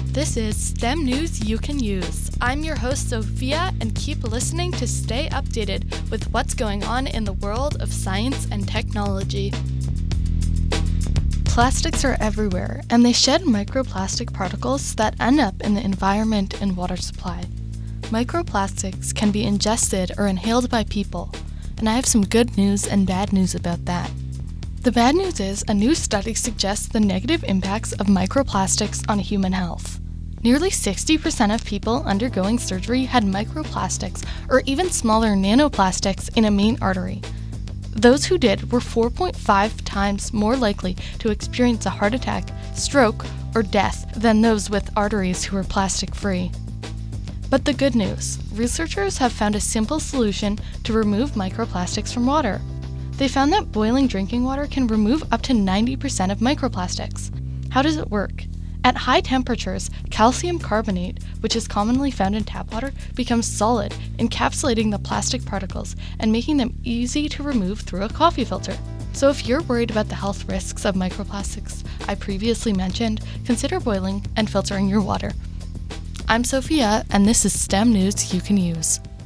This is STEM News You Can Use. I'm your host, Sophia, and keep listening to stay updated with what's going on in the world of science and technology. Plastics are everywhere, and they shed microplastic particles that end up in the environment and water supply. Microplastics can be ingested or inhaled by people, and I have some good news and bad news about that. The bad news is a new study suggests the negative impacts of microplastics on human health. Nearly 60% of people undergoing surgery had microplastics or even smaller nanoplastics in a main artery. Those who did were 4.5 times more likely to experience a heart attack, stroke, or death than those with arteries who were plastic-free. But the good news, researchers have found a simple solution to remove microplastics from water. They found that boiling drinking water can remove up to 90% of microplastics. How does it work? At high temperatures, calcium carbonate, which is commonly found in tap water, becomes solid, encapsulating the plastic particles and making them easy to remove through a coffee filter. So if you're worried about the health risks of microplastics I previously mentioned, consider boiling and filtering your water. I'm Sophia, and this is STEM News You Can Use.